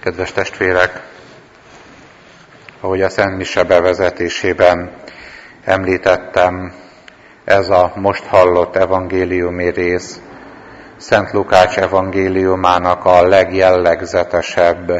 Kedves testvérek, ahogy a Szent Mise bevezetésében említettem, ez a most hallott evangéliumi rész Szent Lukács evangéliumának a legjellegzetesebb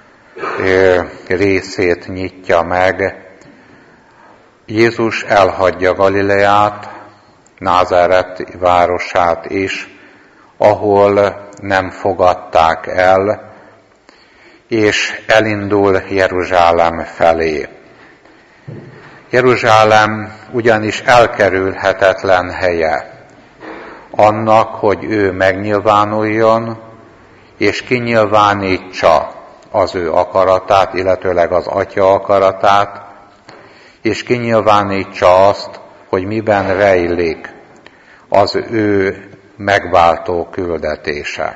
részét nyitja meg. Jézus elhagyja Galileát, Názáret városát is, ahol nem fogadták el, és elindul Jeruzsálem felé. Jeruzsálem ugyanis elkerülhetetlen helye annak, hogy ő megnyilvánuljon, és kinyilvánítsa az ő akaratát, illetőleg az Atya akaratát, és kinyilvánítsa azt, hogy miben rejlik az ő megváltó küldetése.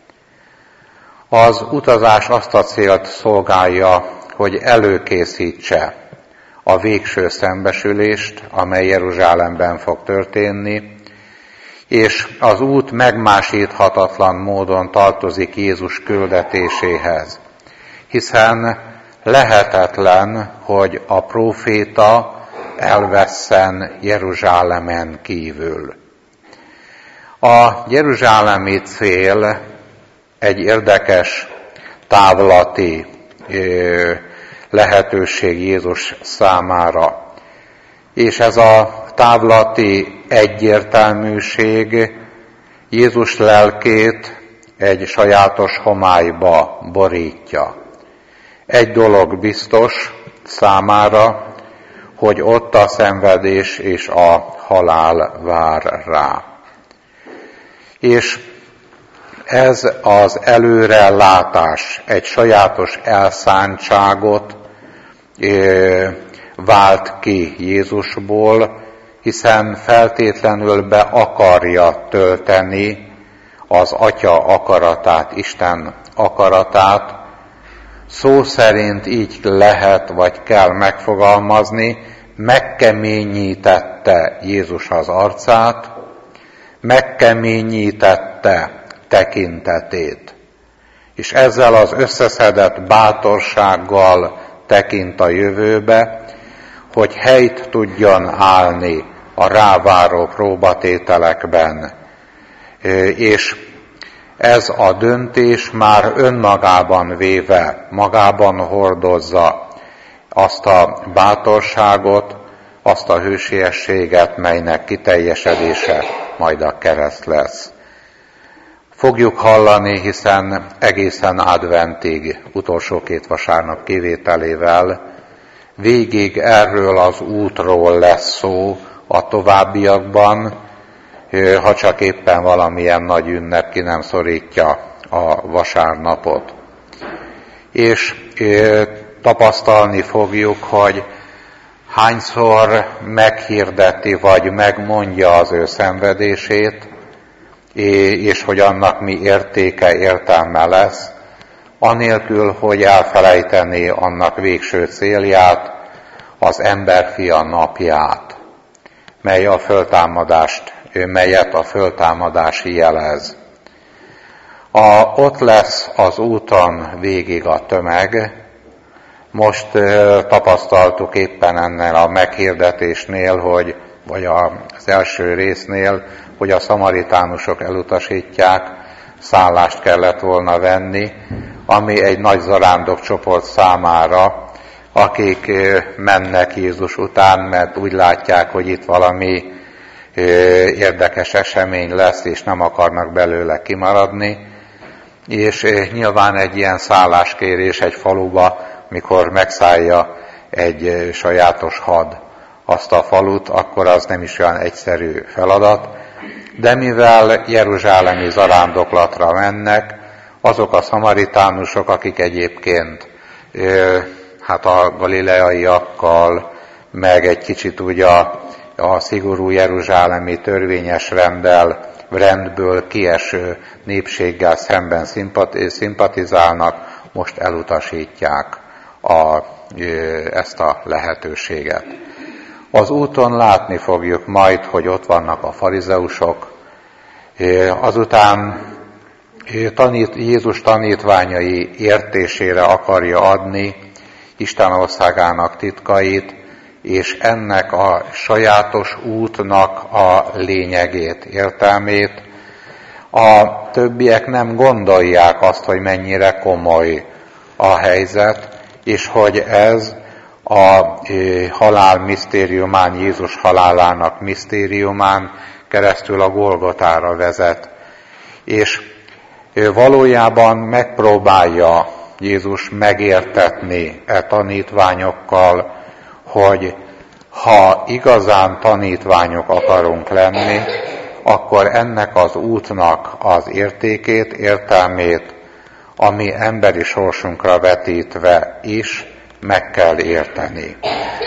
Az utazás azt a célt szolgálja, hogy előkészítse a végső szembesülést, amely Jeruzsálemben fog történni, és az út megmásíthatatlan módon tartozik Jézus küldetéséhez, hiszen lehetetlen, hogy a próféta elvesszen Jeruzsálemen kívül. A jeruzsálemi cél egy érdekes távlati lehetőség Jézus számára. És ez a távlati egyértelműség Jézus lelkét egy sajátos homályba borítja. Egy dolog biztos számára, hogy ott a szenvedés és a halál vár rá. És ez az előrelátás egy sajátos elszántságot vált ki Jézusból, hiszen feltétlenül be akarja tölteni az Atya akaratát, Isten akaratát. Szó szerint így lehet, vagy kell megfogalmazni, megkeményítette Jézus az arcát, megkeményítette tekintetét, és ezzel az összeszedett bátorsággal tekint a jövőbe, hogy helyt tudjon állni a ráváró próbatételekben, és ez a döntés már önmagában véve, magában hordozza azt a bátorságot, azt a hősiességet, melynek kiteljesedése majd a kereszt lesz. Fogjuk hallani, hiszen egészen adventig, utolsó 2 vasárnap kivételével, végig erről az útról lesz szó a továbbiakban, ha csak éppen valamilyen nagy ünnep ki nem szorítja a vasárnapot. És tapasztalni fogjuk, hogy hányszor meghirdeti vagy megmondja az ő szenvedését, és hogy annak mi értéke, értelme lesz, anélkül, hogy elfelejtené annak végső célját, az emberfia napját, melyet a föltámadás jelez. Ott lesz az úton végig a tömeg. Most tapasztaltuk éppen ennél a meghirdetésnél, vagy az első résznél, hogy a szamaritánusok elutasítják, szállást kellett volna venni, ami egy nagy zarándokcsoport számára, akik mennek Jézus után, mert úgy látják, hogy itt valami érdekes esemény lesz, és nem akarnak belőle kimaradni. És nyilván egy ilyen szálláskérés egy faluba, mikor megszállja egy sajátos had azt a falut, akkor az nem is olyan egyszerű feladat. De mivel jeruzsálemi zarándoklatra mennek, azok a szamaritánusok, akik egyébként a galileaiakkal, meg egy kicsit úgy a szigorú jeruzsálemi törvényes rendből kieső népséggel szemben szimpatizálnak, most elutasítják ezt a lehetőséget. Az úton látni fogjuk majd, hogy ott vannak a farizeusok, azután Jézus tanítványai értésére akarja adni Isten országának titkait, és ennek a sajátos útnak a lényegét, értelmét. A többiek nem gondolják azt, hogy mennyire komoly a helyzet, és hogy ez a halál misztériumán, Jézus halálának misztériumán keresztül a Golgotára vezet. És valójában megpróbálja Jézus megértetni tanítványokkal, hogy ha igazán tanítványok akarunk lenni, akkor ennek az útnak az értékét, értelmét, ami emberi sorsunkra vetítve is meg kell érteni.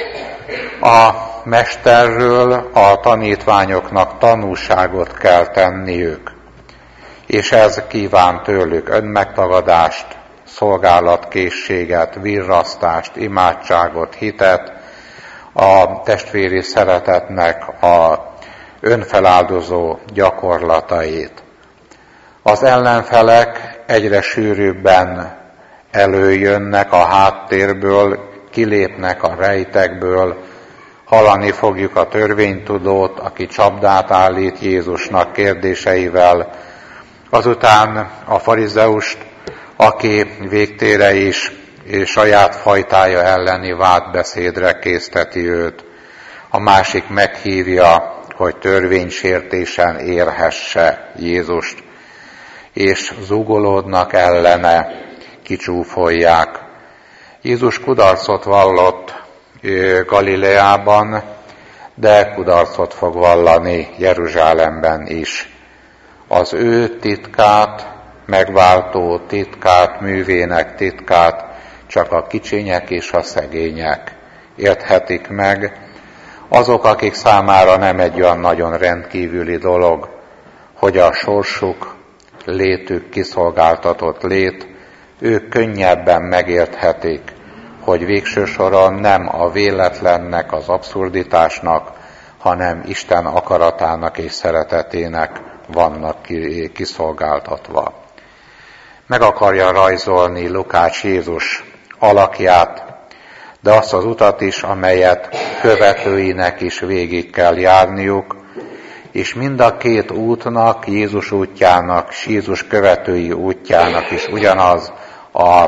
A mesterről a tanítványoknak tanúságot kell tenniük, és ez kíván tőlük önmegtagadást, szolgálatkészséget, virrasztást, imádságot, hitet, a testvéri szeretetnek a önfeláldozó gyakorlatait. Az ellenfelek egyre sűrűbben előjönnek a háttérből, kilépnek a rejtekből, hallani fogjuk a törvénytudót, aki csapdát állít Jézusnak kérdéseivel, azután a farizeust, aki végtére is saját fajtája elleni vádbeszédre készteti őt. A másik meghívja, hogy törvénysértésen érhesse Jézust, és zúgolódnak ellene, kicsúfolják. Jézus kudarcot vallott Galileában, de kudarcot fog vallani Jeruzsálemben is. Az ő titkát, megváltó titkát, művének titkát csak a kicsinyek és a szegények érthetik meg, azok, akik számára nem egy olyan nagyon rendkívüli dolog, hogy a sorsuk, létük kiszolgáltatott lét, ők könnyebben megérthetik, hogy végső soron nem a véletlennek, az abszurditásnak, hanem Isten akaratának és szeretetének vannak kiszolgáltatva. Meg akarja rajzolni Lukács Jézus alakját, de azt az utat is, amelyet követőinek is végig kell járniuk, és mind a két útnak, Jézus útjának, és Jézus követői útjának is ugyanaz a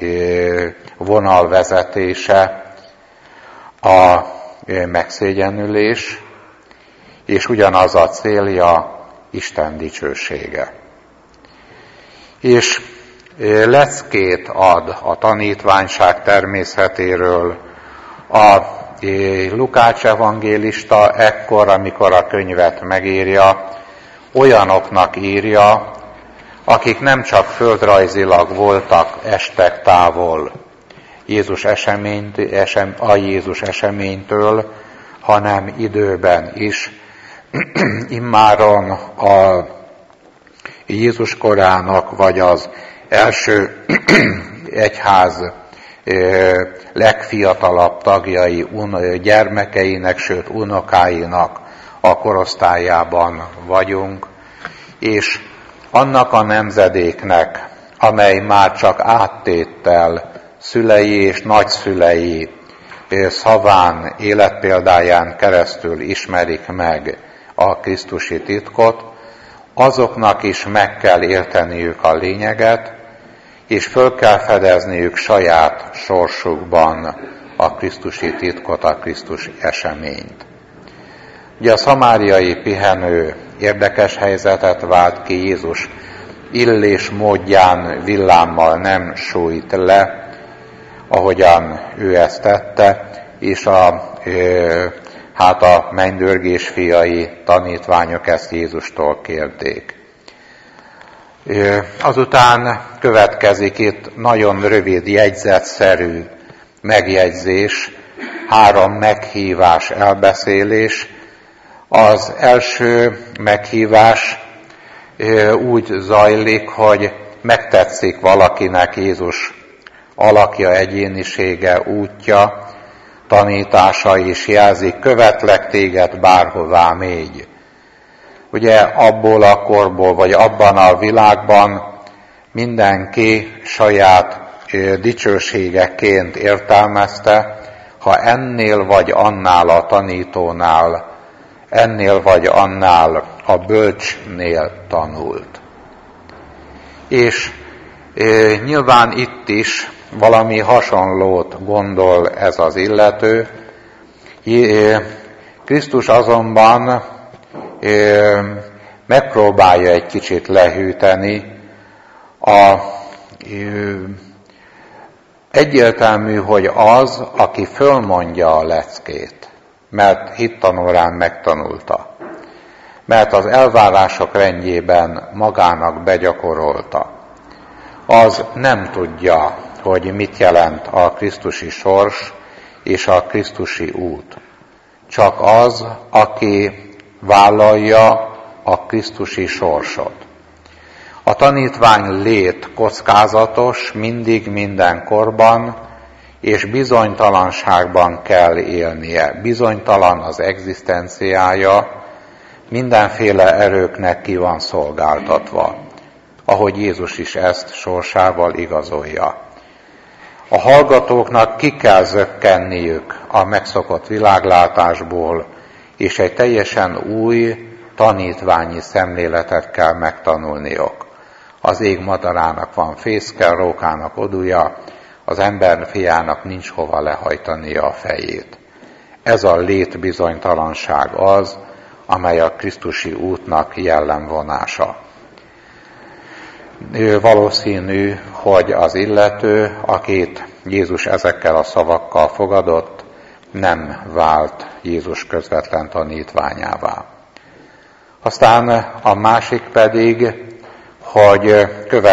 vonalvezetése, a megszégyenülés, és ugyanaz a célja, Isten dicsősége. És leckét ad a tanítványság természetéről a Lukács evangélista ekkor, amikor a könyvet megírja, olyanoknak írja, akik nem csak földrajzilag voltak, estek távol a Jézus eseménytől, hanem időben is. Immáron a Jézus korának, vagy az első egyház legfiatalabb tagjai, gyermekeinek, sőt unokáinak a korosztályában vagyunk, és annak a nemzedéknek, amely már csak áttéttel szülei és nagyszülei szaván, életpéldáján keresztül ismerik meg a krisztusi titkot, azoknak is meg kell érteniük a lényeget, és föl kell fedezniük saját sorsukban a krisztusi titkot, a Krisztus eseményt. Ugye a szamáriai pihenő érdekes helyzetet vált ki, Jézus illés módján villámmal nem sújt le, ahogyan ő ezt tette, és a mennydörgés fiai tanítványok ezt Jézustól kérték. Azután következik itt nagyon rövid, jegyzetszerű megjegyzés, 3 meghívás, elbeszélés. Az első meghívás úgy zajlik, hogy megtetszik valakinek Jézus alakja, egyénisége, útja, tanítása is jelzik, követlek téged bárhová mégy. Ugye abból a korból, vagy abban a világban mindenki saját dicsőségeként értelmezte, ha ennél vagy annál a tanítónál, ennél vagy annál a bölcsnél tanult. És nyilván itt is valami hasonlót gondol ez az illető. Krisztus azonban megpróbálja egy kicsit lehűteni. Egyértelmű, hogy az, aki fölmondja a leckét, mert hittanórán megtanulta, mert az elvárások rendjében magának begyakorolta, az nem tudja, hogy mit jelent a krisztusi sors és a krisztusi út. Csak az, aki vállalja a krisztusi sorsot. A tanítvány lét kockázatos mindig, mindenkorban, és bizonytalanságban kell élnie. Bizonytalan az egzisztenciája, mindenféle erőknek ki van szolgáltatva, ahogy Jézus is ezt sorsával igazolja. A hallgatóknak ki kell zökkenniük a megszokott világlátásból, és egy teljesen új tanítványi szemléletet kell megtanulniuk. Az ég madarának van fészke, a rókának odúja, az ember fiának nincs hova lehajtania a fejét. Ez a létbizonytalanság az, amely a krisztusi útnak jellemvonása. Valószínű, hogy az illető, akit Jézus ezekkel a szavakkal fogadott, nem vált Jézus közvetlen tanítványává. Aztán a másik pedig, hogy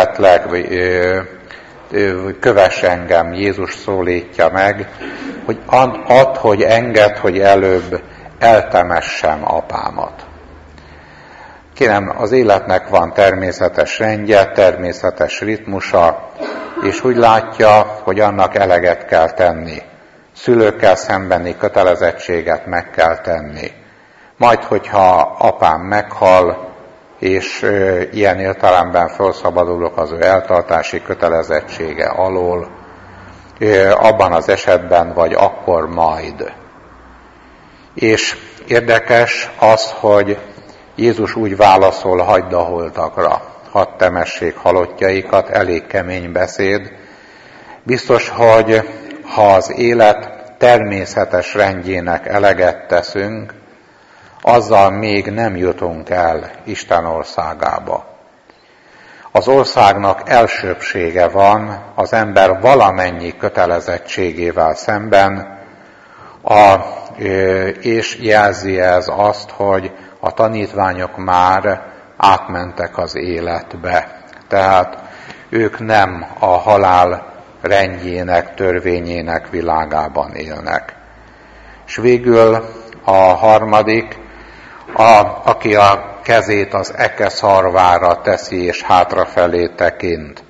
kövess engem, Jézus szólítja meg, hogy add, hogy engedd, hogy előbb eltemessem apámat. Kérem, az életnek van természetes rendje, természetes ritmusa, és úgy látja, hogy annak eleget kell tenni. Szülőkkel szembeni kötelezettséget meg kell tenni. Majd, hogyha apám meghal, és ilyen értelemben felszabadulok az ő eltartási kötelezettsége alól, abban az esetben, vagy akkor majd. És érdekes az, hogy Jézus úgy válaszol, hagyd a holtakra, hadd temessék halottjaikat, elég kemény beszéd. Biztos, hogy ha az élet természetes rendjének eleget teszünk, azzal még nem jutunk el Isten országába. Az országnak elsőbbsége van az ember valamennyi kötelezettségével szemben, és jelzi ez azt, hogy a tanítványok már átmentek az életbe. Tehát ők nem a halál rendjének, törvényének világában élnek. És végül a harmadik, aki a kezét az eke szarvára teszi és hátrafelé tekint.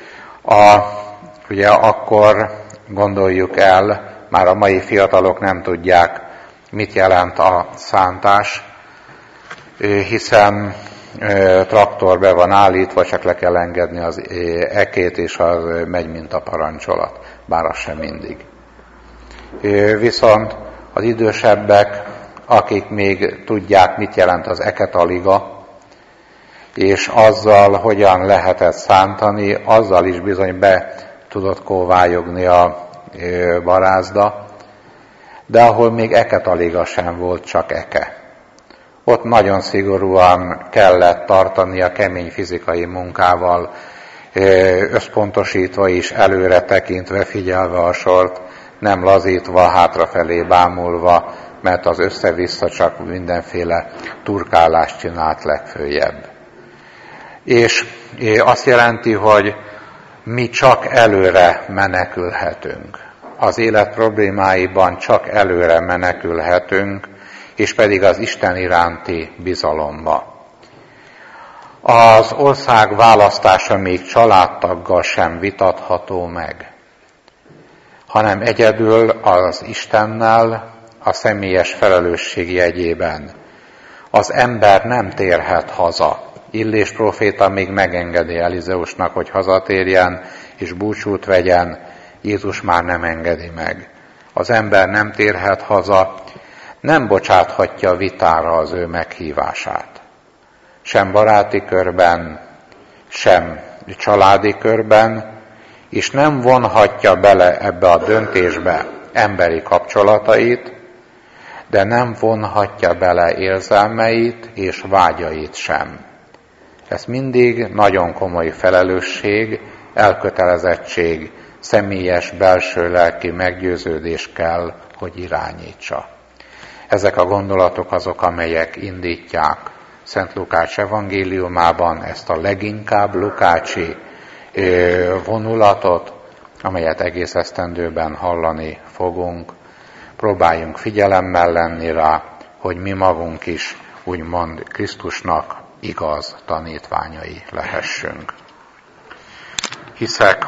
Ugye akkor gondoljuk el, már a mai fiatalok nem tudják, mit jelent a szántás, hiszen traktor be van állítva, csak le kell engedni az ekét, és az megy, mint a parancsolat, bár az sem mindig. Viszont az idősebbek, akik még tudják, mit jelent az eketaliga, és azzal, hogyan lehetett szántani, azzal is bizony be tudott kóvályogni a barázda, de ahol még eketaliga sem volt, csak eke. Ott nagyon szigorúan kellett tartani a kemény fizikai munkával, összpontosítva is, előre tekintve, figyelve a sort, nem lazítva, hátrafelé bámulva, mert az össze-vissza csak mindenféle turkálást csinált legföljebb. És azt jelenti, hogy mi csak előre menekülhetünk. Az élet problémáiban csak előre menekülhetünk, és pedig az Isten iránti bizalomba. Az ország választása még családtaggal sem vitatható meg, hanem egyedül az Istennel, a személyes felelősség jegyében. Az ember nem térhet haza, Illés próféta még megengedi Elizeusnak, hogy hazatérjen és búcsút vegyen, Jézus már nem engedi meg. Az ember nem térhet haza, nem bocsáthatja vitára az ő meghívását. Sem baráti körben, sem családi körben, és nem vonhatja bele ebbe a döntésbe emberi kapcsolatait, de nem vonhatja bele érzelmeit és vágyait sem. Ez mindig nagyon komoly felelősség, elkötelezettség, személyes belső lelki meggyőződés kell, hogy irányítsa. Ezek a gondolatok azok, amelyek indítják Szent Lukács evangéliumában ezt a leginkább lukácsi vonulatot, amelyet egész esztendőben hallani fogunk. Próbáljunk figyelemmel lenni rá, hogy mi magunk is úgymond Krisztusnak igaz tanítványai lehessünk. Hiszek,